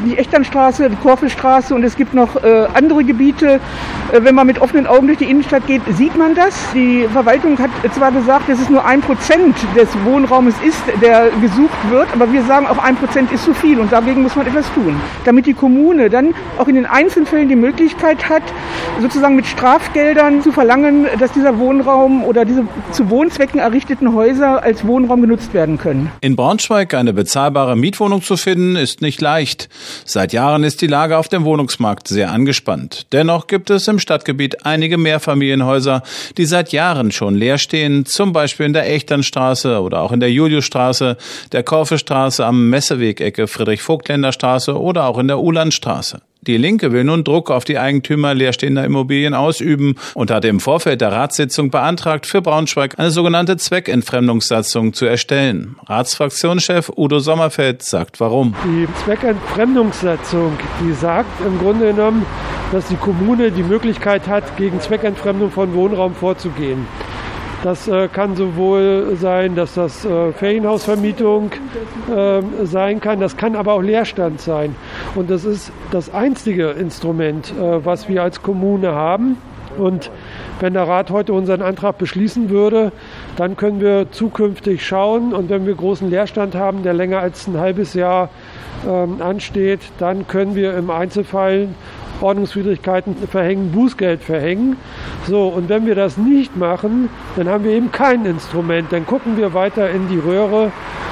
die Echternstraße, die Korfelstraße und es gibt noch andere Gebiete. Wenn man mit offenen Augen durch die Innenstadt geht, sieht man das. Die Verwaltung hat zwar gesagt, dass es nur 1% des Wohnraumes ist, der gesucht wird, aber wir sagen, auch 1% ist zu viel und dagegen muss man etwas tun. Damit die Kommune dann auch in den Einzelfällen die Möglichkeit hat, sozusagen mit Strafgeldern zu verlangen, dass dieser Wohnraum oder diese zu Wohnzwecken errichteten Häuser als Wohnraum genutzt werden können. In Braunschweig eine bezahlbare Mietwohnung zu finden, ist nicht leicht. Seit Jahren ist die Lage auf dem Wohnungsmarkt sehr angespannt. Dennoch gibt es im Stadtgebiet einige Mehrfamilienhäuser, die seit Jahren schon leer stehen, zum Beispiel in der Echternstraße oder auch in der Juliusstraße, der Korfelstraße am Messeweg-Ecke Friedrich-Vogtländer-Straße oder auch in der Uhlandstraße. Die Linke will nun Druck auf die Eigentümer leerstehender Immobilien ausüben und hat im Vorfeld der Ratssitzung beantragt, für Braunschweig eine sogenannte Zweckentfremdungssatzung zu erstellen. Ratsfraktionschef Udo Sommerfeld sagt warum. Die Zweckentfremdungssatzung, die sagt im Grunde genommen, dass die Kommune die Möglichkeit hat, gegen Zweckentfremdung von Wohnraum vorzugehen. Das kann sowohl sein, dass das Ferienhausvermietung sein kann, das kann aber auch Leerstand sein. Und das ist das einzige Instrument, was wir als Kommune haben. Und wenn der Rat heute unseren Antrag beschließen würde, dann können wir zukünftig schauen. Und wenn wir großen Leerstand haben, der länger als ein halbes Jahr ansteht, dann können wir im Einzelfall Ordnungswidrigkeiten verhängen, Bußgeld verhängen. So, und wenn wir das nicht machen, dann haben wir eben kein Instrument. Dann gucken wir weiter in die Röhre.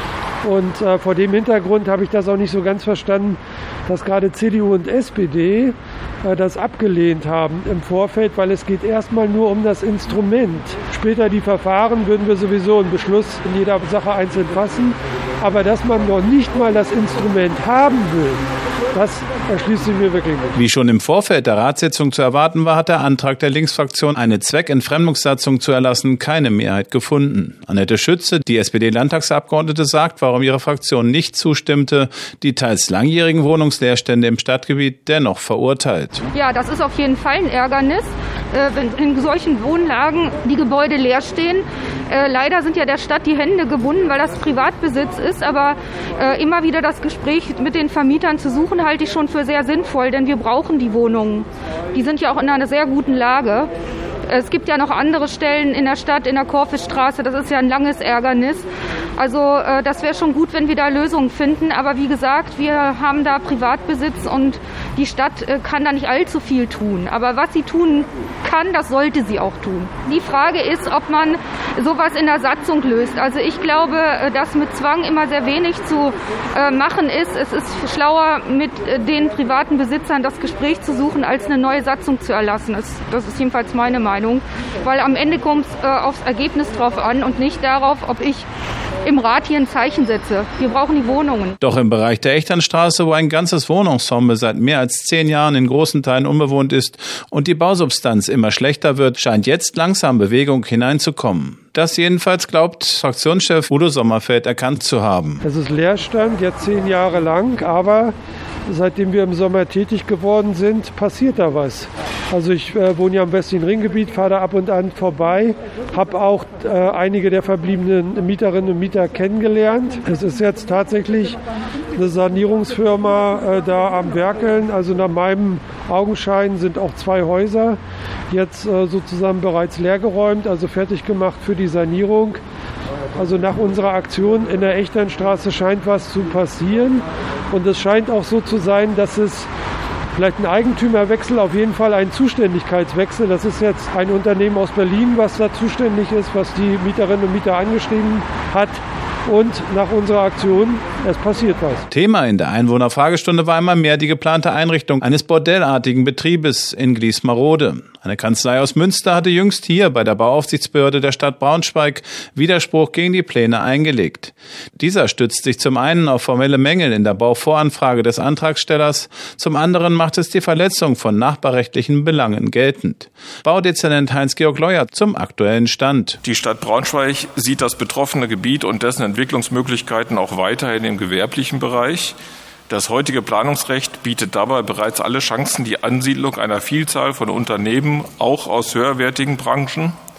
Und vor dem Hintergrund habe ich das auch nicht so ganz verstanden, dass gerade CDU und SPD das abgelehnt haben im Vorfeld, weil es geht erstmal nur um das Instrument. Später die Verfahren würden wir sowieso einen Beschluss in jeder Sache einzeln fassen. Aber dass man noch nicht mal das Instrument haben will, das erschließt sich mir wirklich nicht. Wie schon im Vorfeld der Ratssitzung zu erwarten war, hat der Antrag der Linksfraktion, eine Zweckentfremdungssatzung zu erlassen, keine Mehrheit gefunden. Annette Schütze, die SPD-Landtagsabgeordnete, sagt, warum ihre Fraktion nicht zustimmte, die teils langjährigen Wohnungsleerstände im Stadtgebiet dennoch verurteilt. Ja, das ist auf jeden Fall ein Ärgernis, wenn in solchen Wohnlagen die Gebäude leer stehen. Leider sind ja der Stadt die Hände gebunden, weil das Privatbesitz ist, aber immer wieder das Gespräch mit den Vermietern zu suchen, halte ich schon für sehr sinnvoll, denn wir brauchen die Wohnungen. Die sind ja auch in einer sehr guten Lage. Es gibt ja noch andere Stellen in der Stadt, in der Korfelstraße, das ist ja ein langes Ärgernis. Also das wäre schon gut, wenn wir da Lösungen finden. Aber wie gesagt, wir haben da Privatbesitz und die Stadt kann da nicht allzu viel tun. Aber was sie tun kann, das sollte sie auch tun. Die Frage ist, ob man sowas in der Satzung löst. Also ich glaube, dass mit Zwang immer sehr wenig zu machen ist. Es ist schlauer, mit den privaten Besitzern das Gespräch zu suchen, als eine neue Satzung zu erlassen. Das ist jedenfalls meine Meinung. Weil am Ende kommt es aufs Ergebnis drauf an und nicht darauf, ob ich im Rat hier ein Zeichen setze. Wir brauchen die Wohnungen. Doch im Bereich der Echternstraße, wo ein ganzes Wohnungsensemble seit mehr als 10 Jahren in großen Teilen unbewohnt ist und die Bausubstanz immer schlechter wird, scheint jetzt langsam Bewegung hineinzukommen. Das jedenfalls glaubt Fraktionschef Udo Sommerfeld erkannt zu haben. Es ist Leerstand, jetzt 10 Jahre lang, aber seitdem wir im Sommer tätig geworden sind, passiert da was. Also ich wohne ja im westlichen Ringgebiet, fahre da ab und an vorbei, habe auch einige der verbliebenen Mieterinnen und Mieter kennengelernt. Es ist jetzt tatsächlich eine Sanierungsfirma da am Werkeln. Also nach meinem Augenschein sind auch 2 Häuser jetzt sozusagen bereits leergeräumt, also fertig gemacht für die Sanierung. Also nach unserer Aktion in der Echternstraße scheint was zu passieren. Und es scheint auch so zu sein, dass es vielleicht ein Eigentümerwechsel, auf jeden Fall ein Zuständigkeitswechsel. Das ist jetzt ein Unternehmen aus Berlin, was da zuständig ist, was die Mieterinnen und Mieter angeschrieben hat. Und nach unserer Aktion, es passiert was. Thema in der Einwohnerfragestunde war einmal mehr die geplante Einrichtung eines bordellartigen Betriebes in Gliesmarode. Eine Kanzlei aus Münster hatte jüngst hier bei der Bauaufsichtsbehörde der Stadt Braunschweig Widerspruch gegen die Pläne eingelegt. Dieser stützt sich zum einen auf formelle Mängel in der Bauvoranfrage des Antragstellers, zum anderen macht es die Verletzung von nachbarrechtlichen Belangen geltend. Baudezernent Heinz-Georg Leuer zum aktuellen Stand. Die Stadt Braunschweig sieht das betroffene Gebiet und dessen Entwicklungsmöglichkeiten auch weiterhin im gewerblichen Bereich. Das heutige Planungsrecht bietet dabei bereits alle Chancen, die Ansiedlung einer Vielzahl von Unternehmen, auch aus höherwertigen Branchen.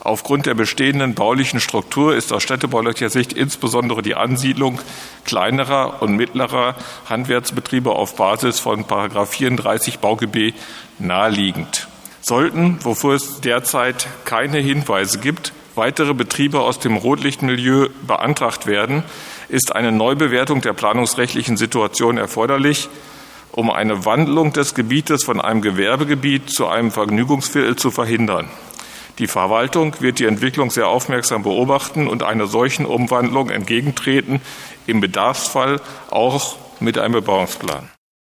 Aufgrund der bestehenden baulichen Struktur ist aus städtebaulicher Sicht insbesondere die Ansiedlung kleinerer und mittlerer Handwerksbetriebe auf Basis von § 34 BauGB naheliegend. Sollten, wofür es derzeit keine Hinweise gibt, weitere Betriebe aus dem Rotlichtmilieu beantragt werden, ist eine Neubewertung der planungsrechtlichen Situation erforderlich, um eine Wandlung des Gebietes von einem Gewerbegebiet zu einem Vergnügungsviertel zu verhindern. Die Verwaltung wird die Entwicklung sehr aufmerksam beobachten und einer solchen Umwandlung entgegentreten, im Bedarfsfall auch mit einem Bebauungsplan.